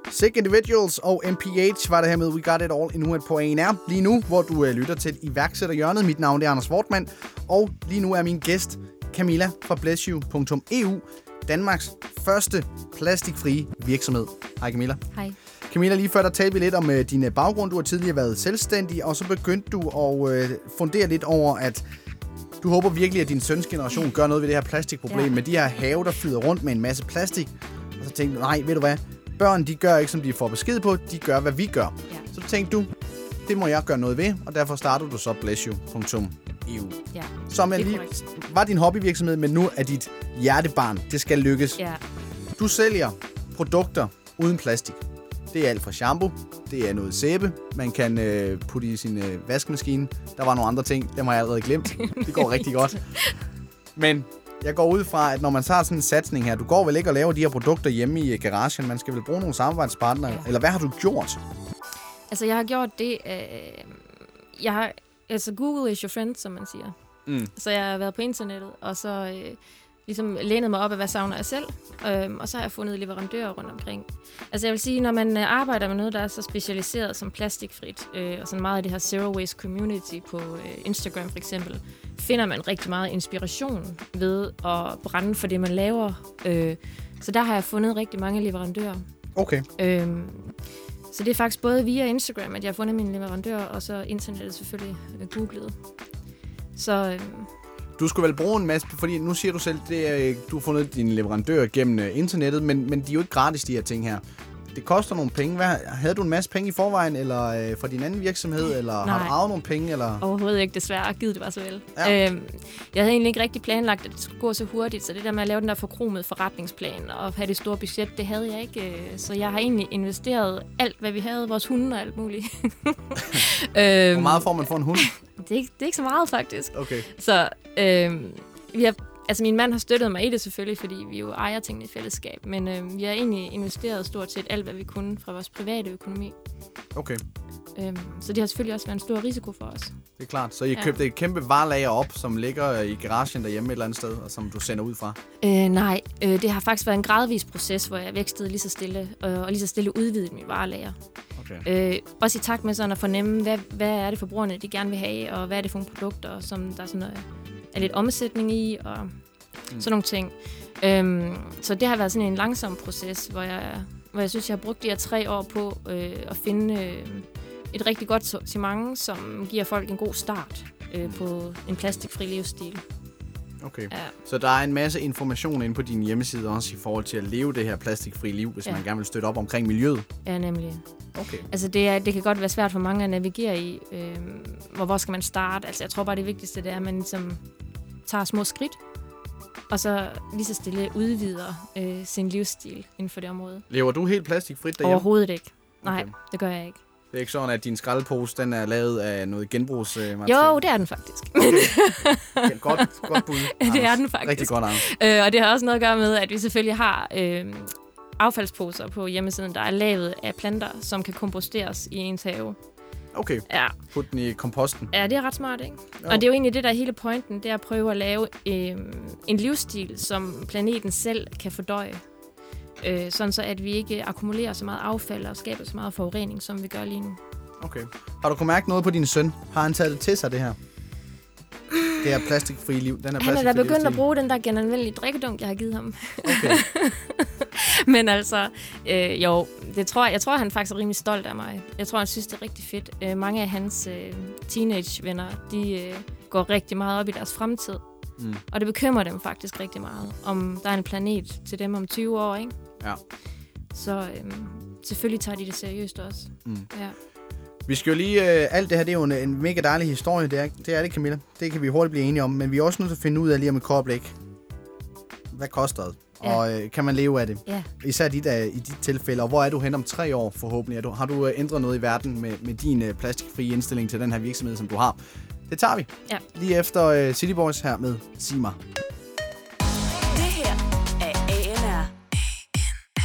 Sick Individuals og MPH var det her med We Got It All endnu et på ANR. Lige nu, hvor du lytter til iværksætterhjørnet. Mit navn er Anders Wortmann, og lige nu er min gæst Camilla fra blessyou.eu, Danmarks første plastikfrie virksomhed. Hej Camilla. Hej. Camilla, lige før der talte vi lidt om din baggrund. Du har tidligere været selvstændig, og så begyndte du at fundere lidt over, at du håber virkelig, at din søns generation gør noget ved det her plastikproblem med de her have, der flyder rundt med en masse plastik. Og så tænkte du, nej, ved du hvad? Børn, de gør ikke, som de får besked på. De gør, hvad vi gør. Ja. Så tænkte du, det må jeg gøre noget ved, og derfor startede du så blessyou.eu. Ja, som lige var din hobbyvirksomhed, men nu er dit hjertebarn. Det skal lykkes. Ja. Du sælger produkter uden plastik. Det er alt fra shampoo, det er noget sæbe, man kan putte i sin vaskemaskine. Der var nogle andre ting, dem har jeg allerede glemt. Det går rigtig godt. Men jeg går ud fra, at når man tager sådan en satsning her, du går vel ikke og laver de her produkter hjemme i garagen, man skal vel bruge nogle samarbejdspartnere, eller hvad har du gjort? Altså, jeg har gjort det, Google is your friend, som man siger. Så jeg har været på internettet, og så ligesom lænet mig op af, hvad savner jeg selv, og så har jeg fundet leverandører rundt omkring. Altså jeg vil sige, når man arbejder med noget, der er så specialiseret som plastikfrit, og sådan meget af det her zero waste community på Instagram for eksempel, finder man rigtig meget inspiration ved at brænde for det, man laver. Så der har jeg fundet rigtig mange leverandører. Okay. Så det er faktisk både via Instagram, at jeg har fundet mine leverandører, og så internettet selvfølgelig googlet. Så du skulle vel bruge en masse, fordi nu siger du selv, du har fundet dine leverandører gennem internettet, men de er jo ikke gratis, de her ting her. Det koster nogle penge. Havde du en masse penge i forvejen, eller fra din anden virksomhed, eller Nej. Har du arvet nogle penge? Eller? Overhovedet ikke, desværre. Gid det var så vel. Ja. Jeg havde egentlig ikke rigtig planlagt, at det skulle gå så hurtigt, så det der med at lave den der forkromede forretningsplan og have det store budget, det havde jeg ikke. Så jeg har egentlig investeret alt, hvad vi havde, vores hunde og alt muligt. Hvor meget får man for en hund? Det er ikke så meget, faktisk. Okay. Så min mand har støttet mig i det selvfølgelig, fordi vi jo ejer tingene i fællesskab. Men vi har egentlig investeret stort set alt, hvad vi kunne fra vores private økonomi. Okay. Så det har selvfølgelig også været en stor risiko for os. Det er klart. Så I købte et kæmpe varelager op, som ligger i garagen derhjemme et eller andet sted, og som du sender ud fra? Nej, det har faktisk været en gradvis proces, hvor jeg vækstede lige så stille, og lige så stille udvidede mit varelager. Okay. Også i takt med sådan at fornemme, hvad er det forbrugerne, de gerne vil have, og hvad er det for nogle produkter, som der sådan er lidt omsætning i, og sådan nogle ting. Så det har været sådan en langsom proces, hvor jeg synes, jeg har brugt de her 3 år på at finde et rigtig godt sortiment, som giver folk en god start på en plastikfri livsstil. Okay, ja. Så der er en masse information inde på din hjemmeside også i forhold til at leve det her plastikfri liv, hvis man gerne vil støtte op omkring miljøet. Ja, nemlig. Okay. Altså det kan godt være svært for mange at navigere i, hvor skal man starte. Altså jeg tror bare det vigtigste det er, at man ligesom tager små skridt, og så lige så stille udvider sin livsstil inden for det område. Lever du helt plastikfrit derhjemme? Overhovedet ikke. Nej, okay. Det gør jeg ikke. Det er ikke sådan, at din skraldepose den er lavet af noget genbrugsmateriale? Jo, det er den faktisk. Okay. Godt bud. Det er den faktisk. Rigtig godt, Anders. Og det har også noget at gøre med, at vi selvfølgelig har affaldsposer på hjemmesiden, der er lavet af planter, som kan komposteres i ens have. Okay, ja. Put den i komposten. Ja, det er ret smart, ikke? Jo. Og det er jo egentlig det, der er hele pointen, det er at prøve at lave en livsstil, som planeten selv kan fordøje. Sådan så, at vi ikke akkumulerer så meget affald og skaber så meget forurening, som vi gør lige nu. Okay. Har du kunnet mærke noget på din søn? Har han taget det til sig, det her? Det her plastikfri liv. Den her han er da begyndt at bruge den der genanvendelige drikkedunk, jeg har givet ham. Okay. Men altså, jo, jeg tror, han faktisk er rimelig stolt af mig. Jeg tror, han synes, det er rigtig fedt. Mange af hans teenagevenner, de går rigtig meget op i deres fremtid. Og det bekymrer dem faktisk rigtig meget, om der er en planet til dem om 20 år, ikke? Ja. Så selvfølgelig tager de det seriøst også. Ja. Vi skal jo lige... alt det her, det er jo en mega dejlig historie, det er det, Camilla. Det kan vi hurtigt blive enige om, men vi er også nødt til at finde ud af lige om et kort øjeblik. Hvad koster det? Ja. Og kan man leve af det? Ja. Især i dit tilfælde. Og hvor er du hen om 3 år forhåbentlig? Har du ændret noget i verden med din plastikfri indstilling til den her virksomhed, som du har? Det tager vi. Ja. Lige efter City Boys her med Sig mig.